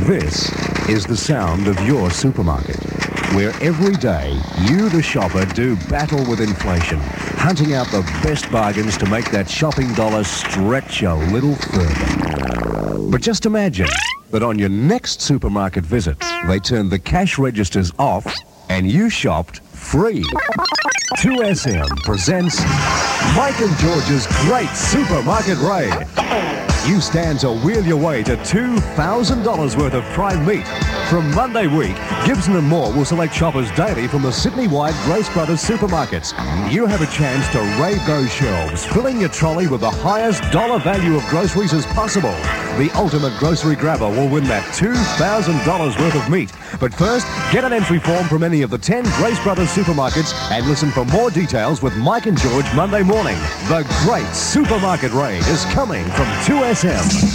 This is the sound of your supermarket, where every day you, the shopper, do battle with inflation, hunting out the best bargains to make that shopping dollar stretch a little further. But just imagine that on your next supermarket visit, they turned the cash registers off and you shopped free. 2SM presents Mike and George's Great Supermarket Raid. You stand to wheel your way to $2,000 worth of prime meat. From Monday week, Gibson and Moore will select shoppers daily from the Sydney-wide Grace Brothers supermarkets. You have a chance to raid those shelves, filling your trolley with the highest dollar value of groceries as possible. The ultimate grocery grabber will win that $2,000 worth of meat. But first, get an entry form from any of the 10 Grace Brothers supermarkets and listen for more details with Mike and George Monday morning. The Great Supermarket Raid is coming from 2SM.